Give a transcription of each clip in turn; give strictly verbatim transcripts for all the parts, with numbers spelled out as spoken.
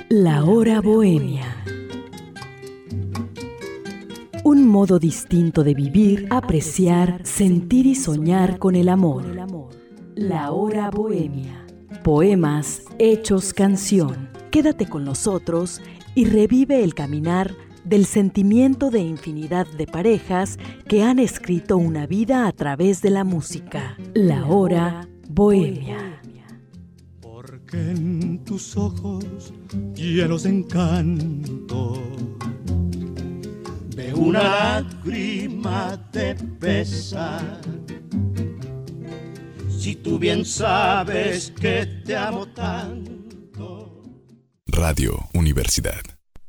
La Hora Bohemia. Un modo distinto de vivir, apreciar, sentir y soñar con el amor. La Hora Bohemia. Poemas hechos canción. Quédate con nosotros y revive el caminar del sentimiento de infinidad de parejas que han escrito una vida a través de la música. La Hora Bohemia. Porque en tus ojos llenos de encanto veo una lágrima de pesar. Si tú bien sabes que te amo tanto. Radio Universidad.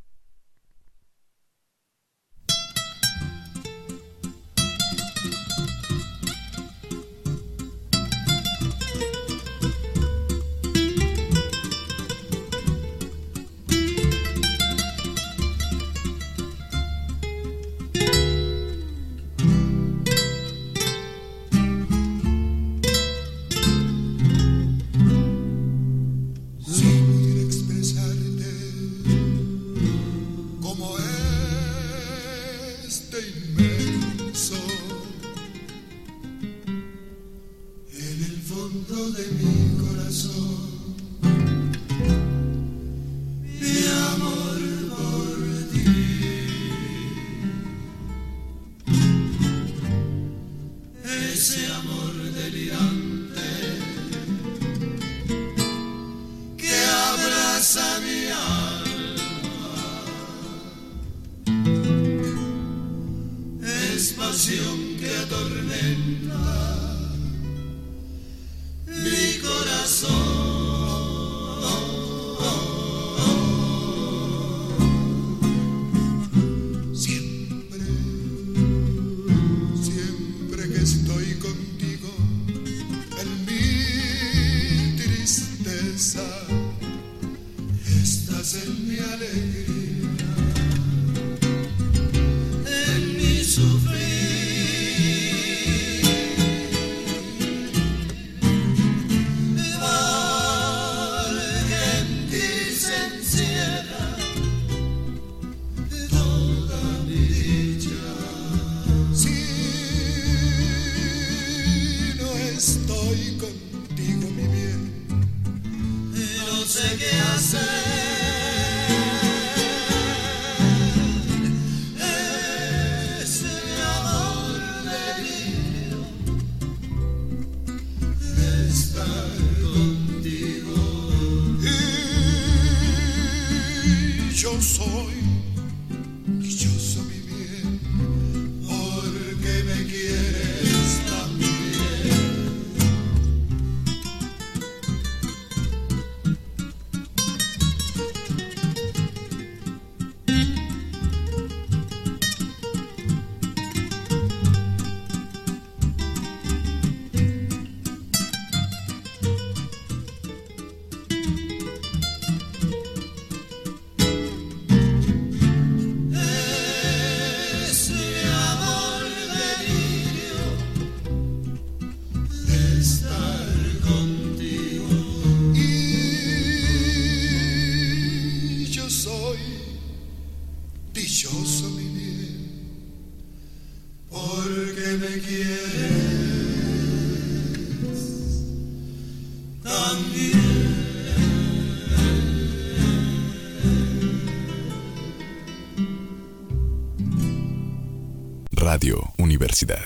Radio Universidad.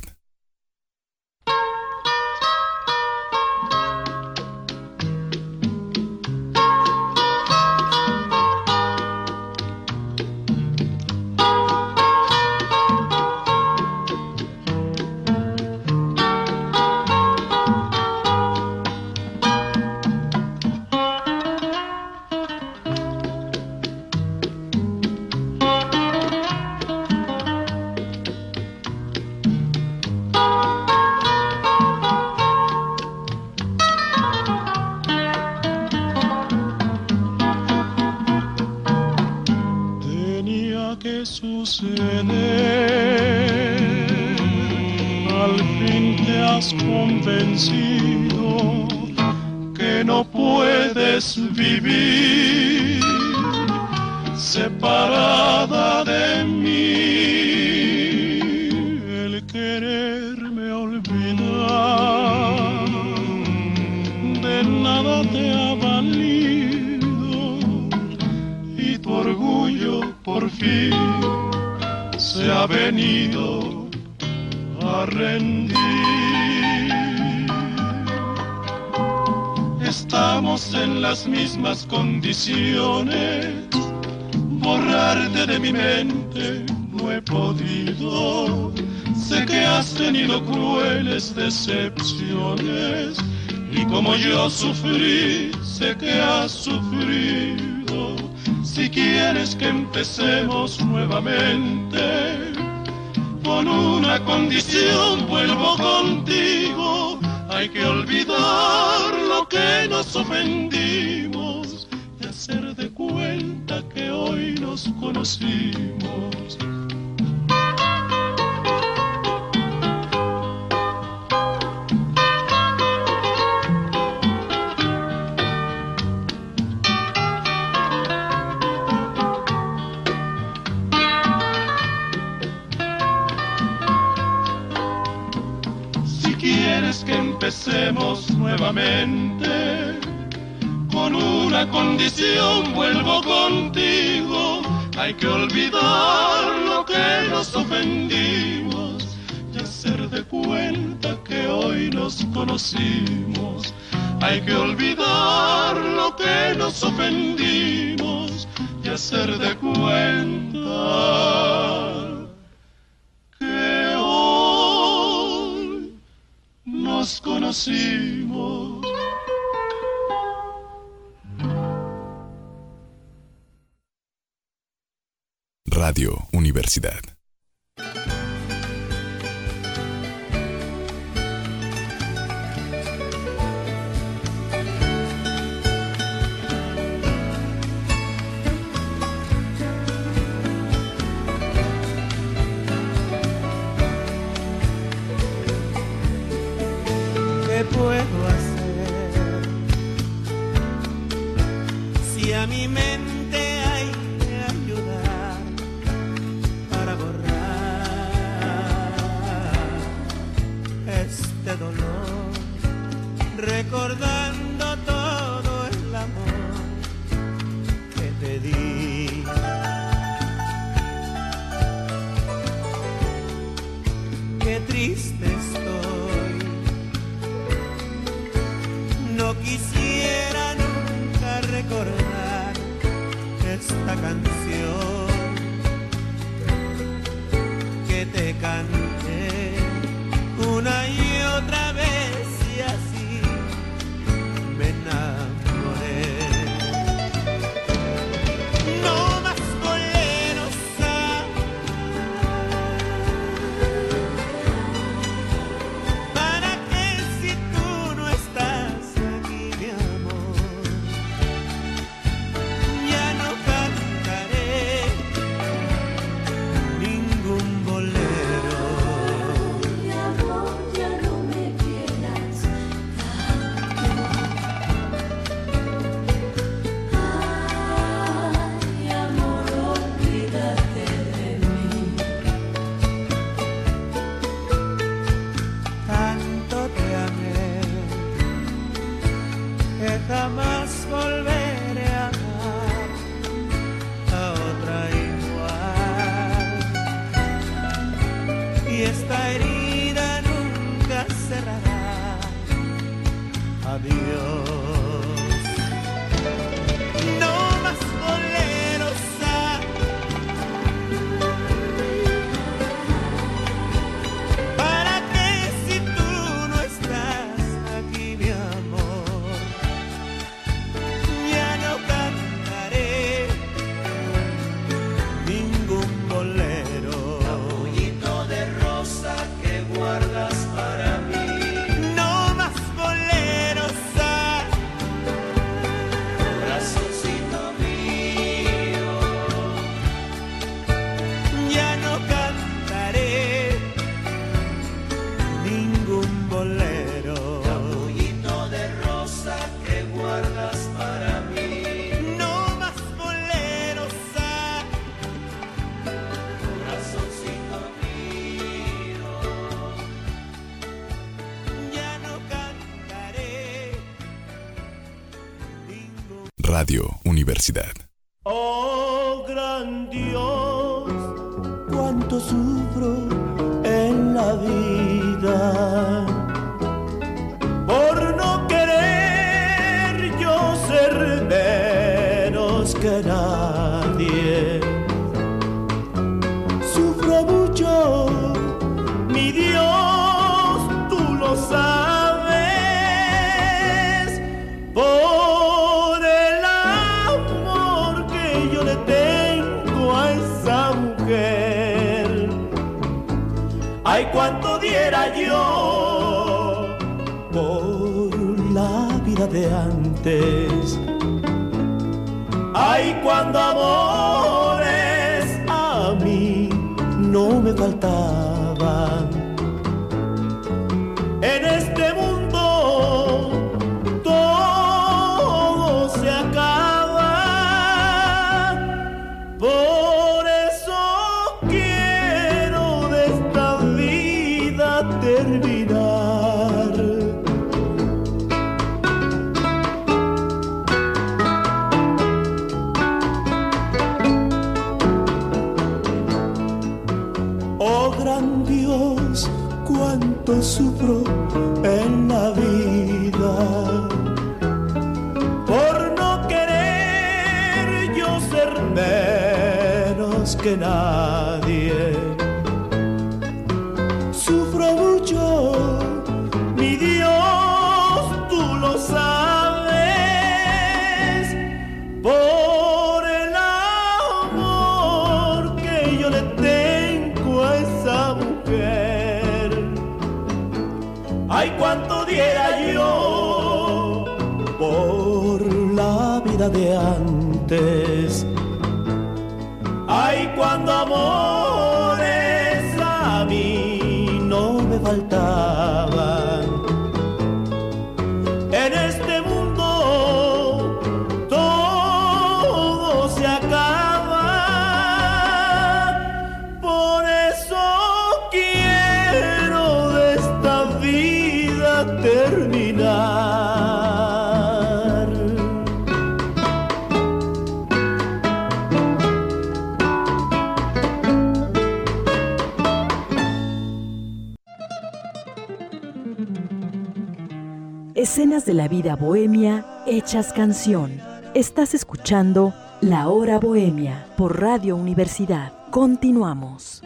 Convencido que no puedes vivir separada de mí. El quererme olvidar de nada te ha valido, y tu orgullo por fin se ha venido a rendir. Estamos en las mismas condiciones, borrarte de mi mente no he podido. Sé que has tenido crueles decepciones, y como yo sufrí, sé que has sufrido. Si quieres que empecemos nuevamente, con una condición vuelvo contigo. Hay que olvidar lo que nos ofendimos y hacer de cuenta que hoy nos conocimos. Que empecemos nuevamente, con una condición vuelvo contigo. Hay que olvidar lo que nos ofendimos y hacer de cuenta que hoy nos conocimos. Hay que olvidar lo que nos ofendimos y hacer de cuenta que hoy nos conocimos. Radio Universidad. ¿Qué puedo hacer si a mi mente hay que ayudar para borrar este dolor, recordando todo el amor que te di? Qué triste estoy, no quisiera nunca recordar esta canción que te canté una y otra vez, y así me enamoré. No más boleros, ah, ¿para qué si tú no estás aquí, mi amor? Ya no cantaré ningún bolero. Mi amor, ya no me quieras tanto. Ay, amor, olvídate de mí. Tanto te amé que jamás volveré a amar a otra igual, y esta herida nunca cerrará. Adiós. No más boleros, ah, ¿para qué si tú no estás aquí, mi amor? Ya no cantaré ningún bolero. Capullito de rosa que guardas para mí. No más boleros, ah, Radio Universidad. Oh gran Dios, cuánto sufro en la vida por no querer yo ser menos que nadie. Sufro mucho, mi Dios, tú lo sabes, por el amor que yo le tengo a esa mujer. Ay, cuánto diera yo por la vida de antes. Ay, cuando amores a mí no me faltaban. En este mundo todo se acaba. Por eso quiero de esta vida terminar. Oh gran Dios, cuánto sufro en la vida por no querer yo ser menos que nadie. Sufro mucho, mi Dios, tú lo sabes, por el amor que yo le tengo a esa mujer. Ay, cuánto diera yo por la vida de antes. Ay, cuando amores a mí no me faltaban. En este mundo todo se acaba. Por eso quiero de esta vida terminar. Escenas de la vida bohemia hechas canción. Estás escuchando La Hora Bohemia por Radio Universidad. Continuamos.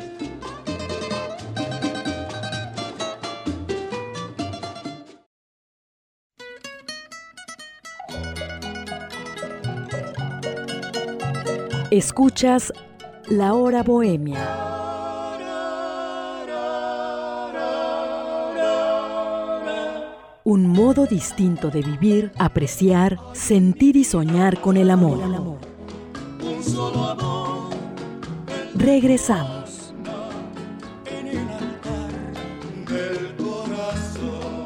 Escuchas La Hora Bohemia. Un modo distinto de vivir, apreciar, sentir y soñar con el amor. Un solo amor Regresamos. en el altar del corazón,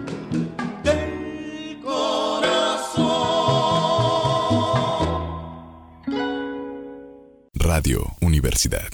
del corazón. Radio Universidad.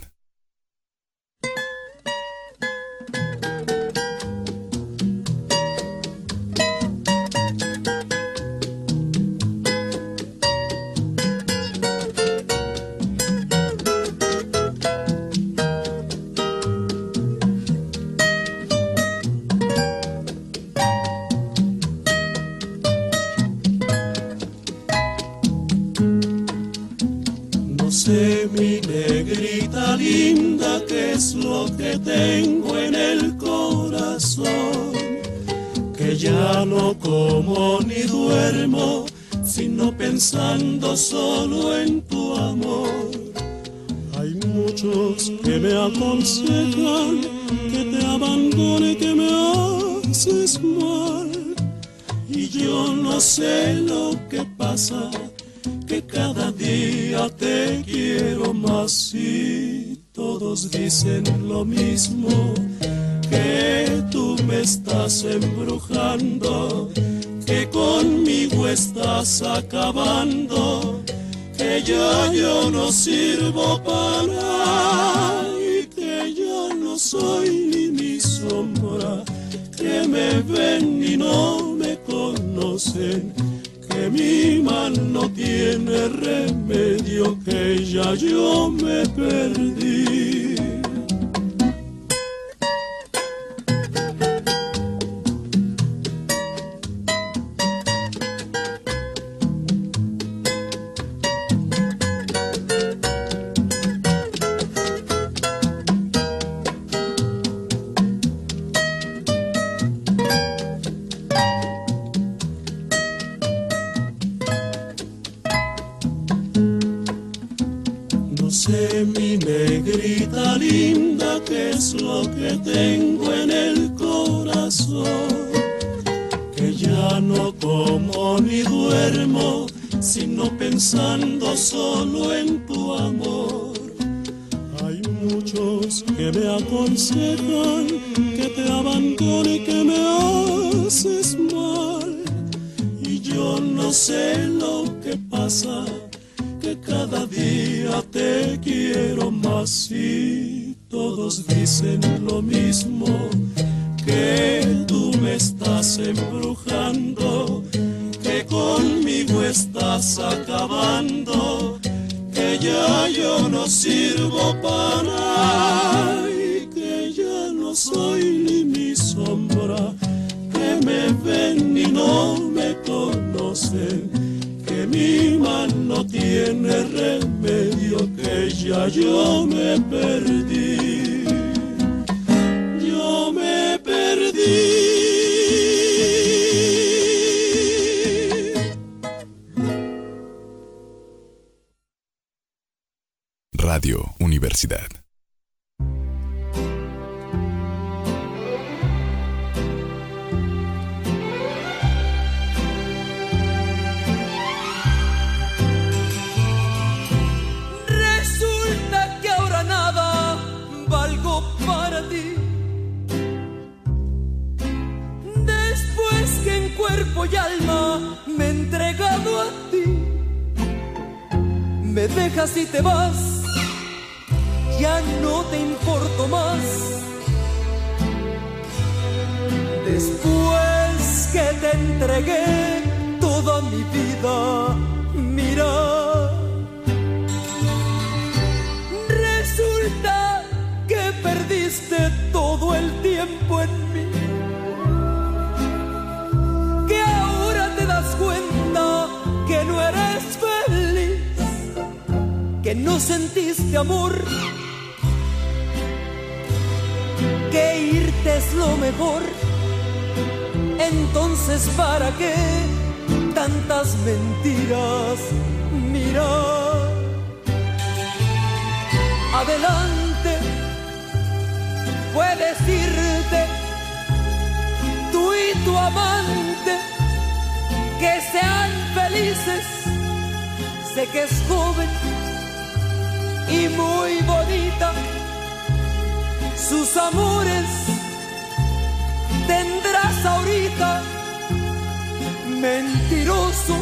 No sé, mi negrita linda, qué es lo que tengo en el corazón, que ya no como ni duermo, sino pensando solo en tu amor. Hay muchos que me aconsejan que te abandone, que me haces mal, y yo no sé lo que pasa, que cada día te quiero más y todos dicen lo mismo, que tú me estás embrujando, que conmigo estás acabando, que ya yo no sirvo para nada y que ya no soy ni mi sombra, que me ven y no me conocen, que que mi mal no tiene remedio, que ya yo me perdí. Mi negrita linda, ¿qué es lo que tengo en el corazón? Que ya no como ni duermo, sino pensando solo en tu amor. Hay muchos que me aconsejan que te abandone y que me haces mal, y yo no sé lo que pasa, que cada día te quiero más y todos dicen lo mismo, que tú me estás embrujando, que conmigo estás acabando, que ya yo no sirvo para nada y que ya no soy ni mi sombra, que me ven y no me conocen, que mi mal no tiene remedio, que ya yo me perdí, yo me perdí. Radio Universidad. Cuerpo y alma me he entregado a ti. Me dejas y te vas, ya no te importo más. Después que te entregué toda mi vida, mira, resulta que perdiste todo el tiempo en mí. Cuenta que no eres feliz, que no sentiste amor, que irte es lo mejor. Entonces, ¿para qué tantas mentiras? Mira, adelante, puedes irte, tú y tu amante, que sean felices. Sé que es joven y muy bonita, sus amores tendrás ahorita. Mentiroso,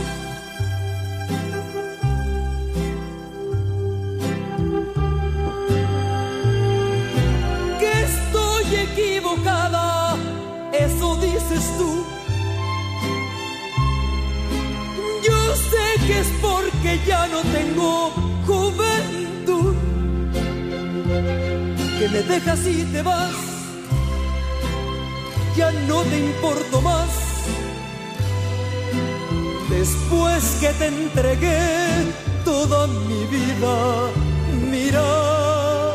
que estoy equivocada, eso dices tú. Yo sé que es porque ya no tengo juventud, que me dejas y te vas, ya no te importo más. Después que te entregué toda mi vida, mira,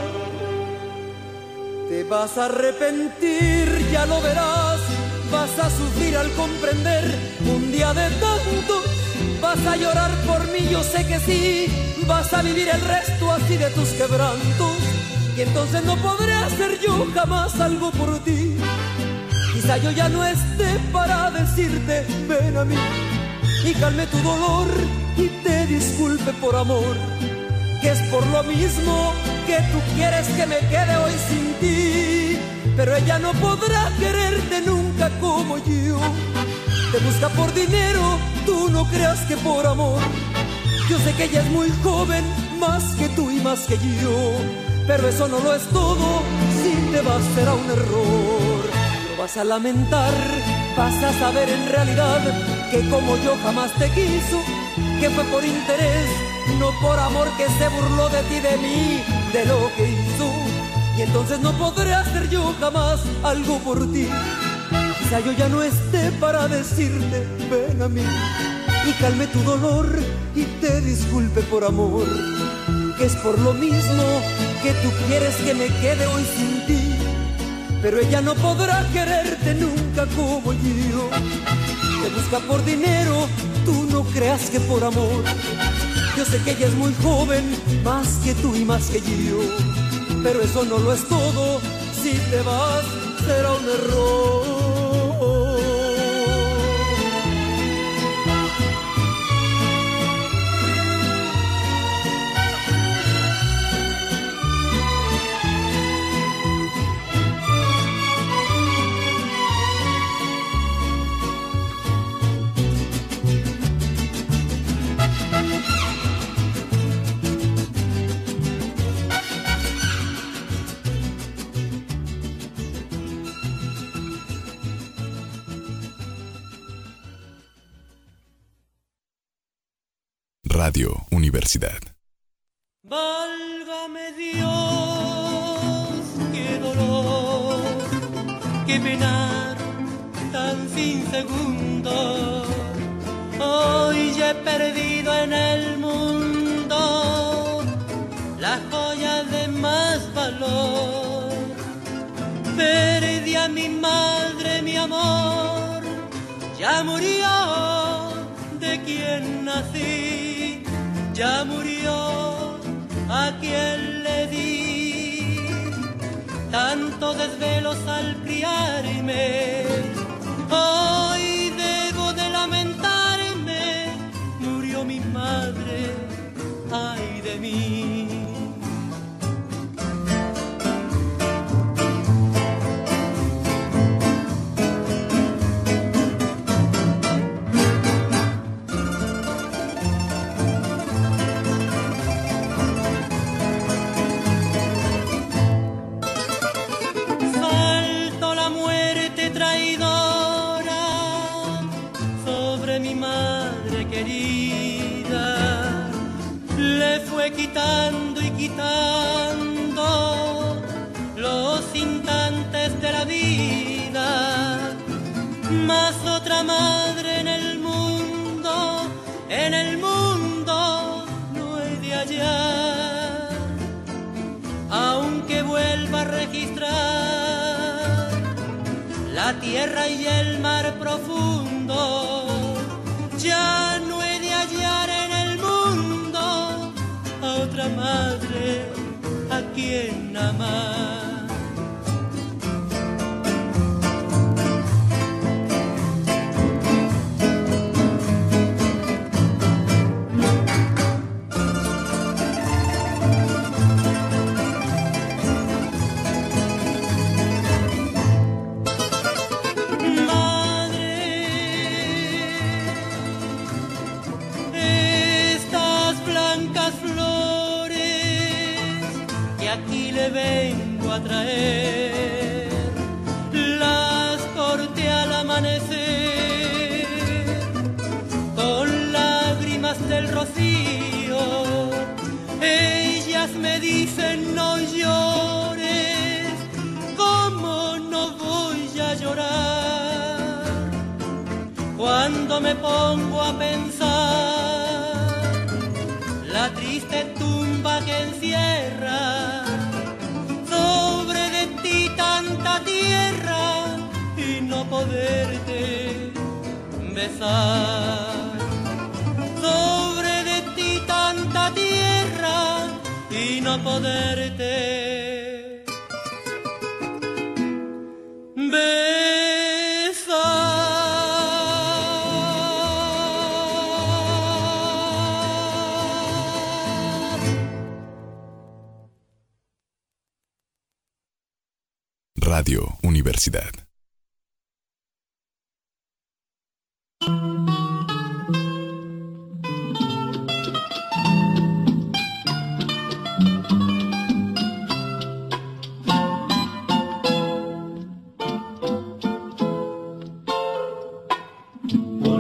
te vas a arrepentir, ya lo verás. Vas a sufrir al comprender un día de tanto. Vas a llorar por mí, yo sé que sí. Vas a vivir el resto así de tus quebrantos. Y entonces no podré hacer yo jamás algo por ti. Quizá yo ya no esté para decirte ven a mí y calme tu dolor y te disculpe por amor, que es por lo mismo que tú quieres que me quede hoy sin ti. Pero ella no podrá quererte nunca como yo. Te busca por dinero, tú no creas que por amor. Yo sé que ella es muy joven, más que tú y más que yo. Pero eso no lo es todo, si te vas será un error. Lo vas a lamentar, vas a saber en realidad que como yo jamás te quiso, que fue por interés, no por amor, que se burló de ti, de mí, de lo que hizo. Y entonces no podré hacer yo jamás algo por ti. Quizá yo ya no esté para decirte ven a mí y calme tu dolor y te disculpe por amor, que es por lo mismo que tú quieres que me quede hoy sin ti. Pero ella no podrá quererte nunca como yo. Te busca por dinero, tú no creas que por amor. Yo sé que ella es muy joven, más que tú y más que yo. Pero eso no lo es todo, si te vas será un error. Radio Universidad. Válgame Dios, qué dolor, qué penar tan sin segundo. Hoy ya he perdido en el mundo la joya de más valor. Perdí a mi madre, mi amor, ya murió de quien nací, ya murió a quien le di. Tanto desvelos al criarme, hoy debo de lamentarme. Murió mi madre, ay de mí. Quitando y quitando los instantes de la vida, más otra madre en el mundo, en el mundo no he de hallar, aunque vuelva a registrar la tierra y el mar profundo, ya no he de hallar en el mundo otra madre a quien amar. Vengo a traer, las corté al amanecer con lágrimas del rocío. Ellas me dicen no llores, ¿cómo no voy a llorar? Cuando me pongo a pensar la triste tumba que encierra sobre de ti tanta tierra y no poderte besar. Sobre de ti tanta tierra y no poderte besar. Radio Universidad.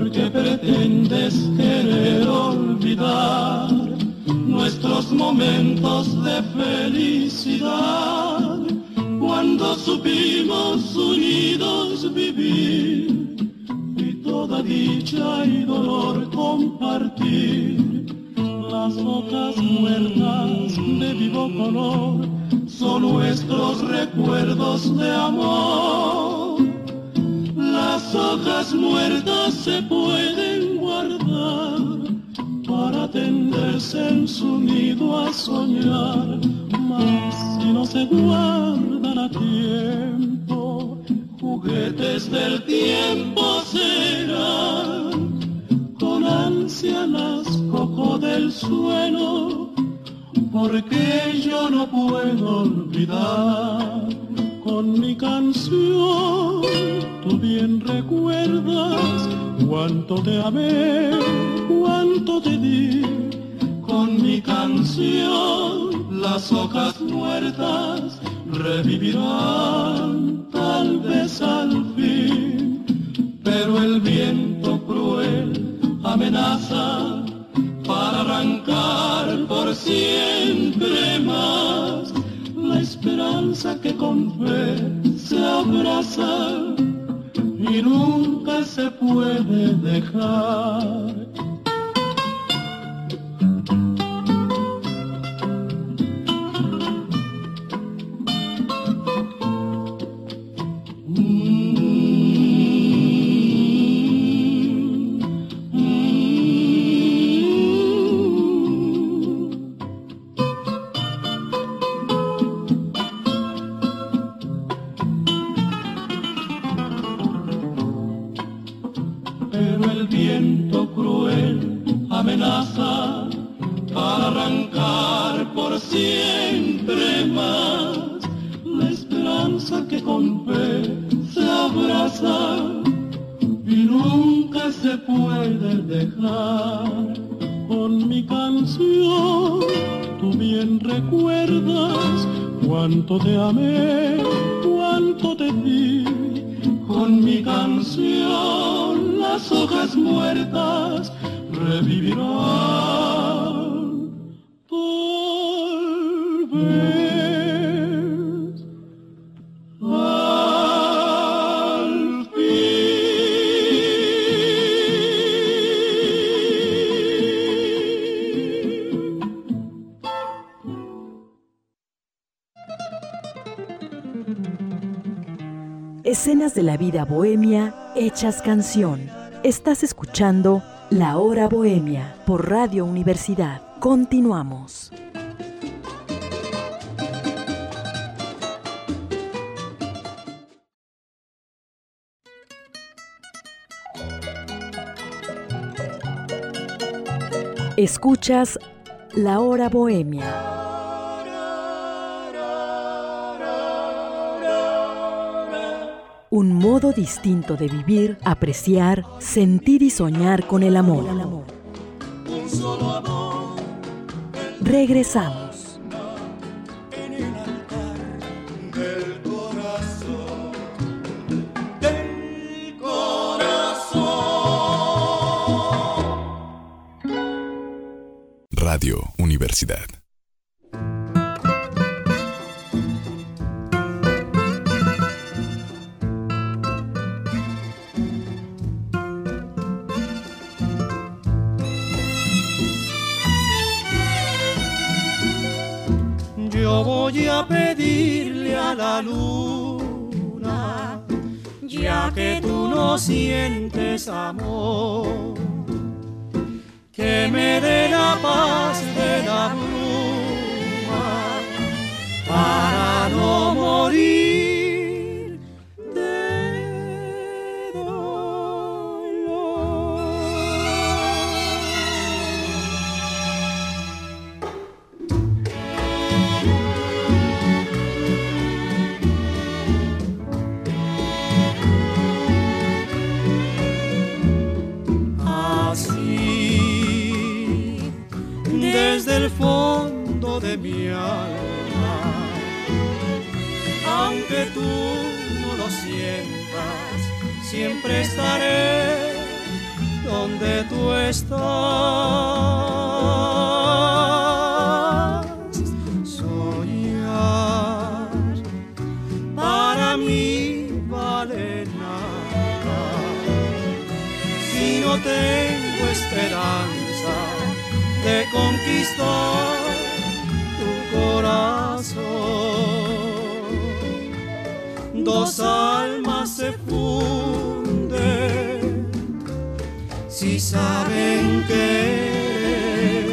porque pretendes querer olvidar nuestros momentos de felicidad, cuando supimos unidos vivir y toda dicha y dolor compartir. Las hojas muertas de vivo color son nuestros recuerdos de amor. Las hojas muertas se pueden guardar para tenderse en su nido a soñar, mas si no se guardan a tiempo, juguetes del tiempo serán. Con ansia las cojo del suelo, porque yo no puedo olvidar. Con mi canción tú bien recuerdas cuánto te amé, cuánto te di. Con mi canción las hojas muertas revivirán, tal vez al fin. Pero el viento cruel amenaza para arrancar por siempre más la esperanza que con fe se abraza y nunca se puede dejar. Para arrancar por siempre más la esperanza que con fe se abraza y nunca se puede dejar. Con mi canción tú bien recuerdas cuánto te amé, cuánto te di. Con mi canción las hojas muertas revivirán, tal vez al fin. Escenas de la vida bohemia hechas canción. Estás escuchando La Hora Bohemia por Radio Universidad. Continuamos. Escuchas La Hora Bohemia. Un modo distinto de vivir, apreciar, sentir y soñar con el amor. Un solo amor. Regresamos. En el altar del corazón, del corazón. Radio Universidad. Yo voy a pedirle a la luna, ya que tú no sientes amor, que me dé la paz de la bruma para no morir de dolor. Desde el fondo de mi alma, aunque tú no lo sientas, siempre estaré donde tú estás. Soñar para mí vale nada si no tengo esperanza de conquistar tu corazón. Dos almas se funden si saben querer,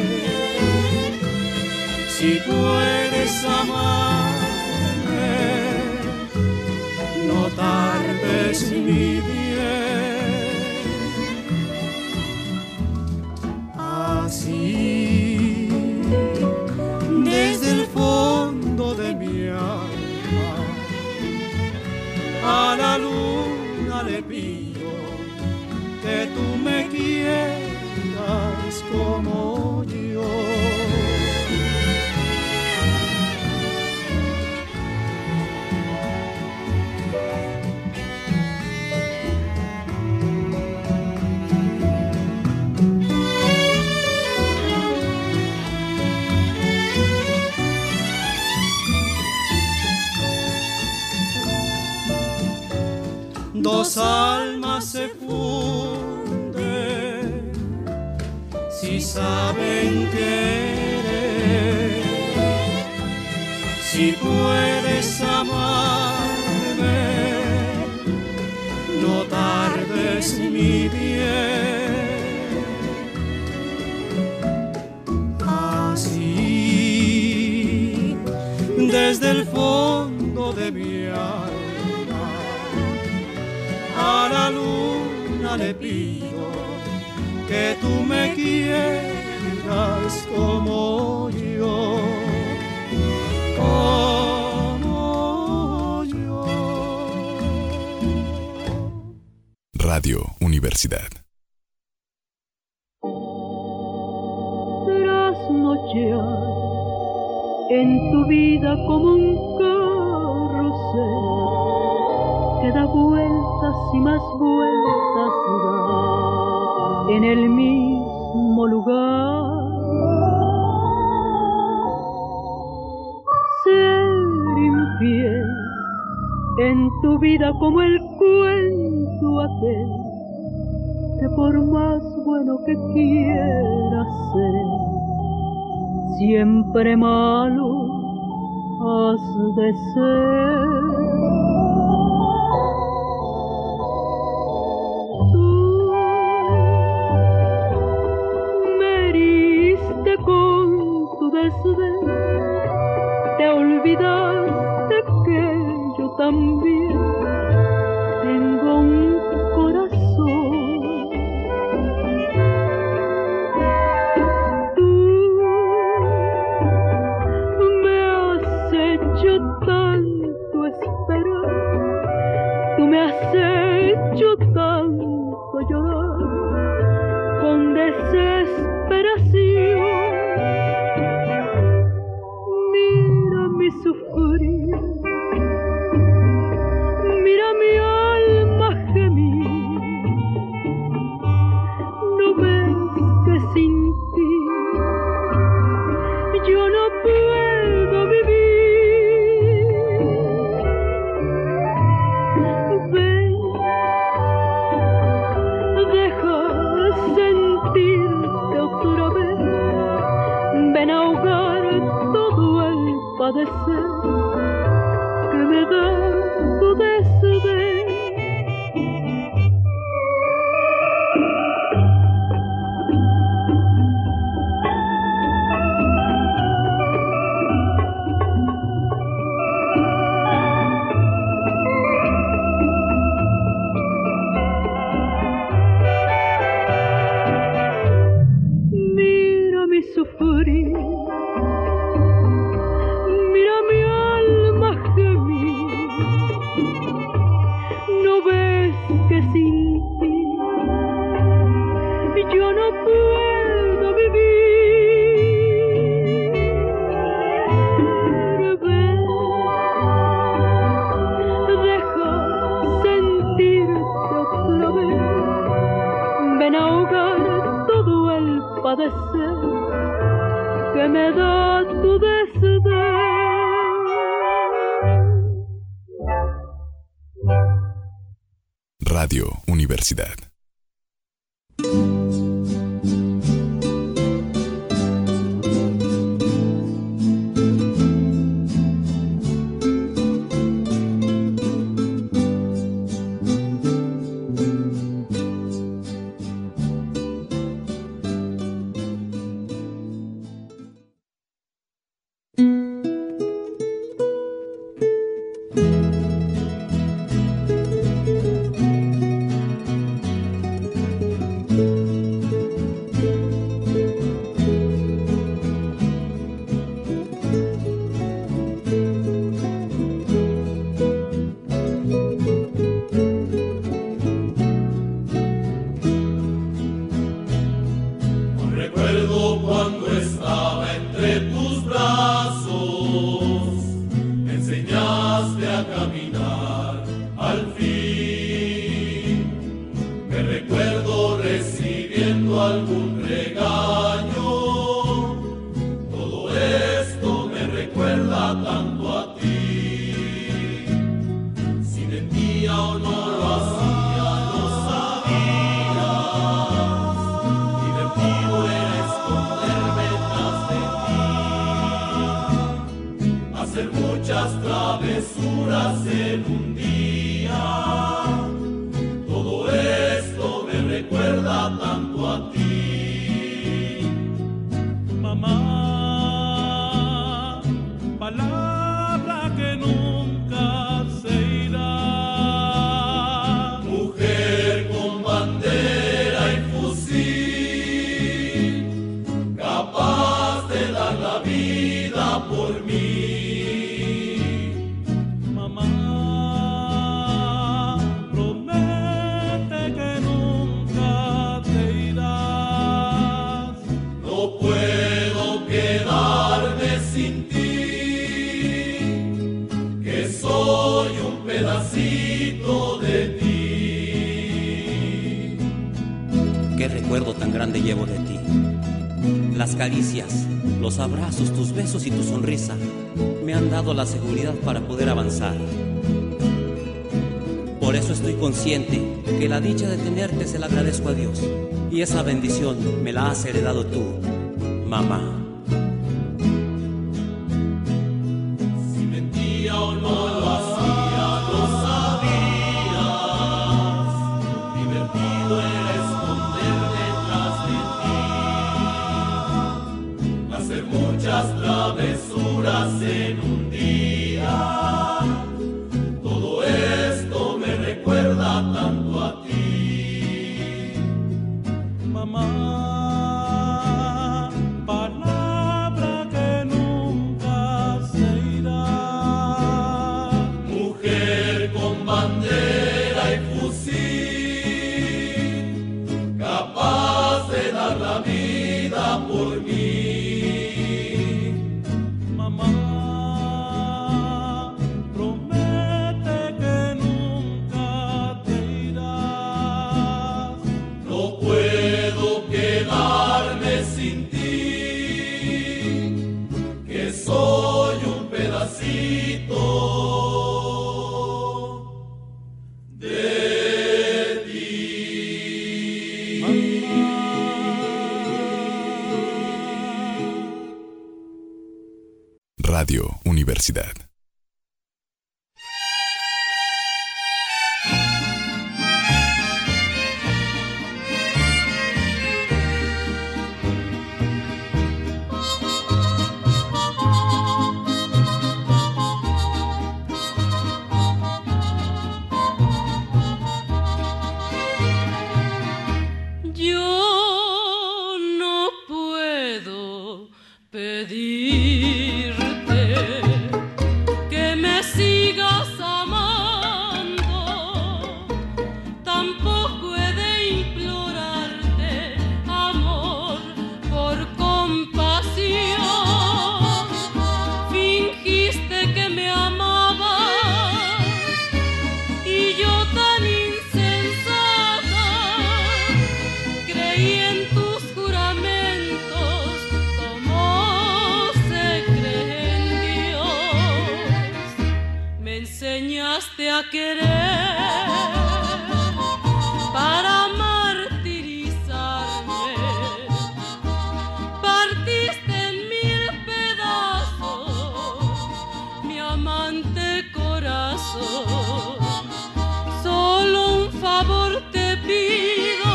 si puedes amarme, no tardes mi bien. Así, desde el fondo de mi alma, a la luna le pido que tú me quieras como yo. Dos almas se funden si saben querer, si puedes amarme, no tardes mi bien. Así, desde el fondo de mi alma, a la luna le pido que tú me quieras como yo, como yo. Radio Universidad. Trasnochear en tu vida como un carrusel que da vueltas y más vueltas da en el mismo lugar. Ser infiel en tu vida como el cuento aquel que por más bueno que quieras ser, siempre malo has de ser. Con tu desdén te olvidaste que yo también tengo un corazón. Tú me has hecho tanto esperar, tú me has hecho tanto llorar con desesperación. Sufrir, mira mi alma gemir, no ves que sin ti yo no puedo vivir. Ven, deja sentirte otra vez, ven a ahogar todo el padecer que me da tu desdén. Mira mi sufrir, mira mi alma gemir, no ves que sin ti yo no puedo vivir. Ven, deja sentirte otra vez, ven ahora desahogar todo el padecer que me da tu desdén. Radio Universidad. Los abrazos, tus besos y tu sonrisa me han dado la seguridad para poder avanzar. Por eso estoy consciente que la dicha de tenerte se la agradezco a Dios, y esa bendición me la has heredado tú, mamá. Si mentía o no lo hacía, lo sabías. Divertido era esconder detrás de ti, hacer muchas travesuras en un día. Todo esto me recuerda tanto a ti, mamá. Palabra que nunca se irá. Mujer con bandera y fusil, capaz de dar la vida por mí. Radio Universidad. Yo no puedo pedirte creí en tus juramentos como se cree en Dios. Me enseñaste a querer para martirizarme. Partiste en mil pedazos mi amante corazón. Solo un favor te pido,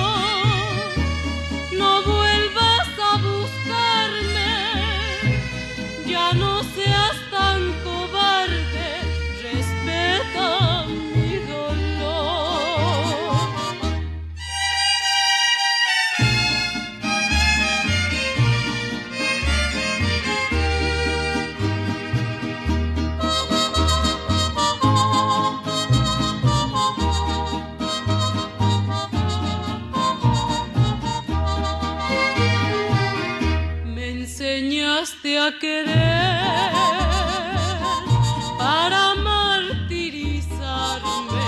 no vuelvas a buscarme. Ya no seas tan cobarde, respeta mi dolor. Me enseñaste a querer para martirizarme.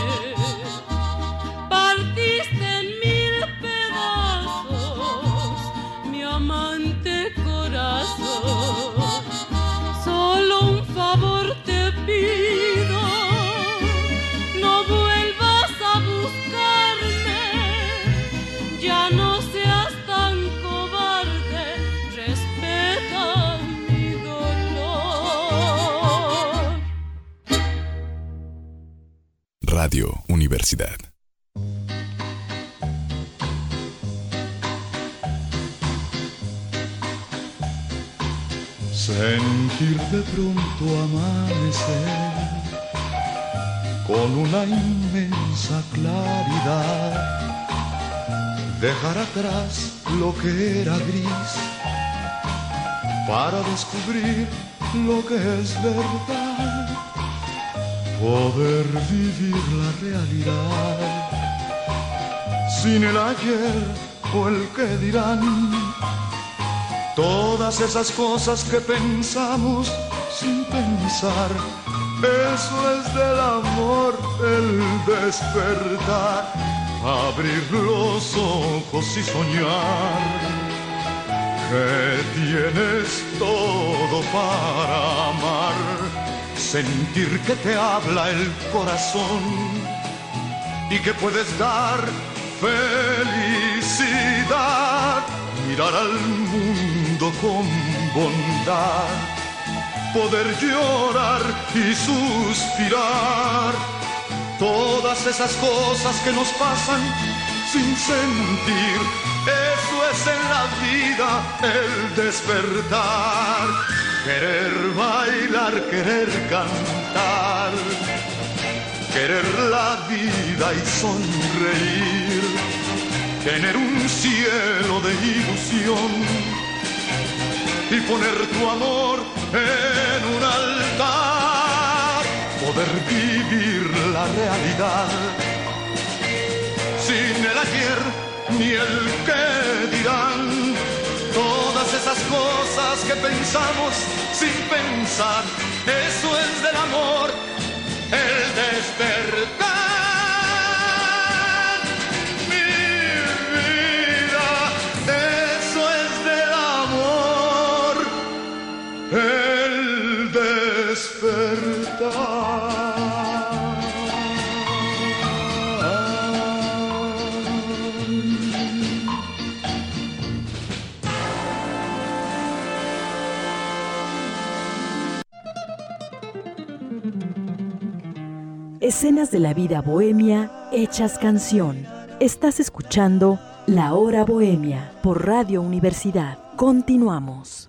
Partiste en mil pedazos mi amante corazón. Solo un favor te pido, no vuelvas a buscarme. Ya no seas tan cobarde, respeta mi dolor. Radio Universidad. Sentir de pronto amanecer con una inmensa claridad, dejar atrás lo que era gris para descubrir lo que es verdad, poder vivir la realidad sin el ayer o el que dirán. Todas esas cosas que pensamos sin pensar, eso es del amor, el despertar, abrir los ojos y soñar que tienes todo para amar, sentir que te habla el corazón y que puedes dar felicidad, mirar al mundo con bondad, poder llorar y suspirar, todas esas cosas que nos pasan sin sentir, eso es en la vida el despertar, querer bailar, querer cantar, querer la vida y sonreír, tener un cielo de ilusión y poner tu amor en un altar, poder vivir la realidad sin el ayer ni el que dirán, todas esas cosas que pensamos sin pensar, eso es del amor, el despertar. Escenas de la vida bohemia hechas canción. Estás escuchando La Hora Bohemia por Radio Universidad. Continuamos.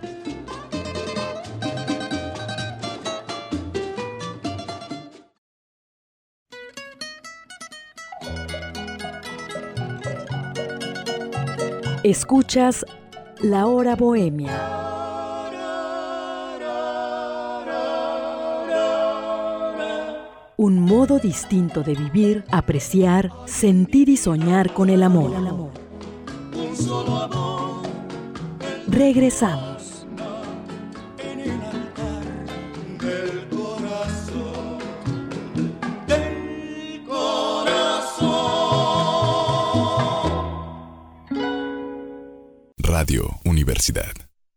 Escuchas La Hora Bohemia. Un modo distinto de vivir, apreciar, sentir y soñar con el amor. Un solo amor. Regresamos. En el altar del corazón, del corazón. Radio Universidad.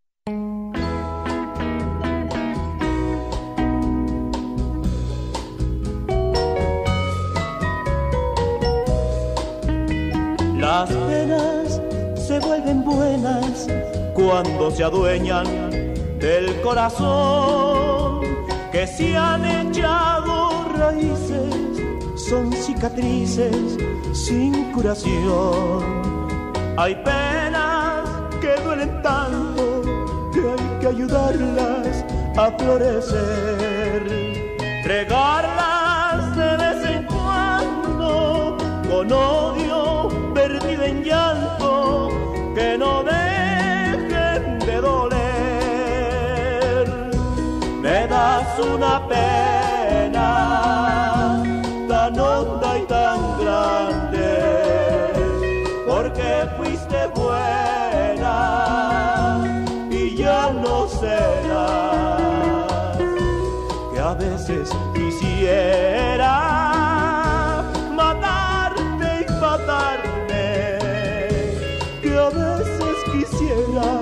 Las penas se vuelven buenas cuando se adueñan del corazón, que se han echado raíces, son cicatrices sin curación. Hay penas que duelen tanto que hay que ayudarlas a florecer, regarlas de vez en cuando con odio perdido en llanto, que no dejen de doler. Me das una pena tan honda y tan grande, porque fuiste buena y ya no serás, que a veces quisiera matarte y matarme, que a veces quisiera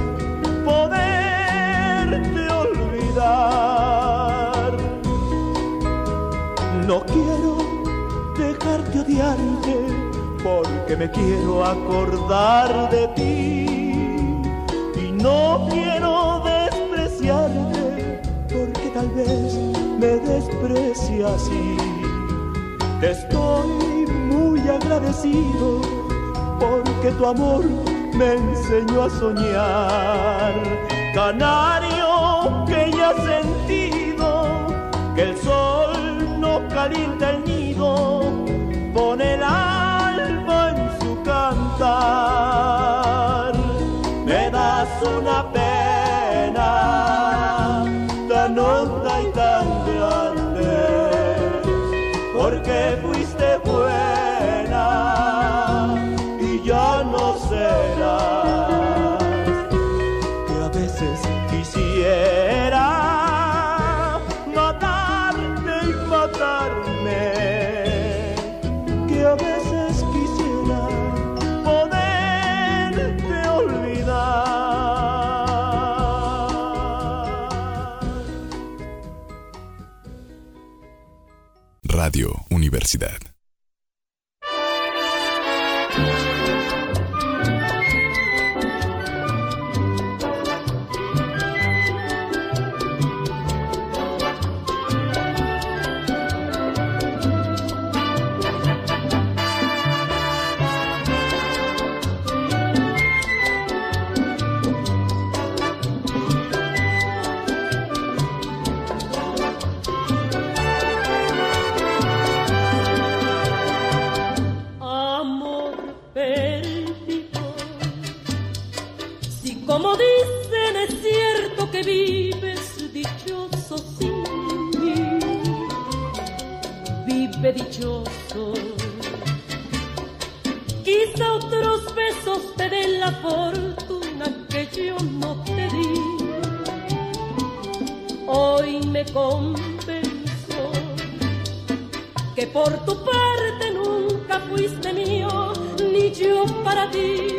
poderte olvidar. No quiero dejarte odiarte, porque me quiero acordar de ti, y no quiero despreciarte, porque tal vez me desprecie así. Te estoy muy agradecido, porque tu amor me enseñó a soñar. Canario que ya has sentido que el sol no calienta el nido, pone el alma en su cantar. Me das una pena tan honda y tan grande, porque fuiste buena y ya no serás, que a veces quisiera matarte y matarme, que a veces quisiera poderte olvidar. Radio Universidad. Como dicen, es cierto que vives dichoso sin mí. Vive dichoso. Quizá otros besos te den la fortuna que yo no te di. Hoy me convenzo que por tu parte nunca fuiste mío, ni yo para ti.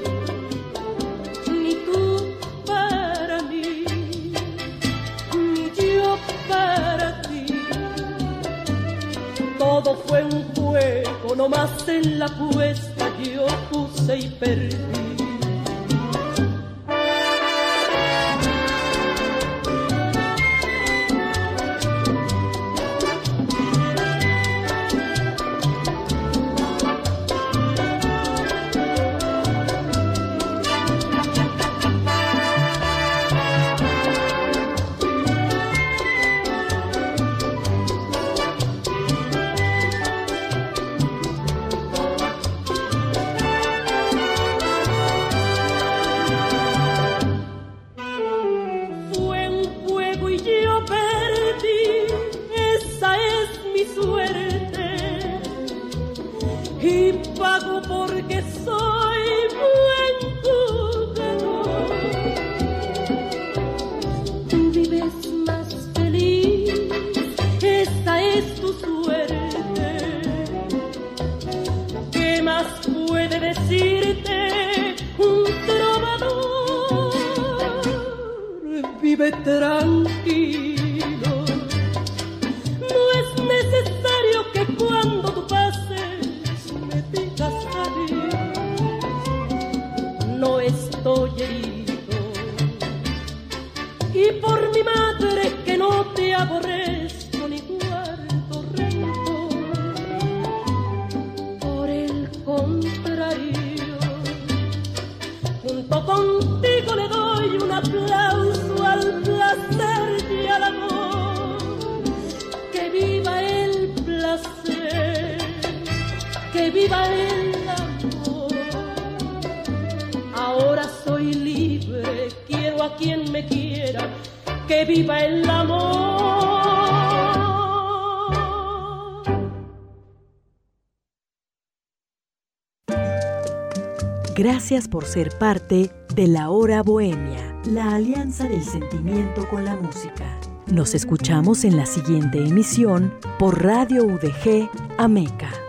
Todo fue un juego, nomás en la apuesta yo puse y perdí. quédate tranquilo. No es necesario que cuando tú pases me digas adiós. No estoy herido, y por mi madre que no te aborrezco ni guardo rencor. Por el contrario, junto contigo le doy un aplauso al placer y al amor. Que viva el placer, que viva el amor. Ahora soy libre, quiero a quien me quiera. Que viva el amor. Gracias por ser parte de La Hora Bohemia, la alianza del sentimiento con la música. Nos escuchamos en la siguiente emisión por Radio U D G Ameca.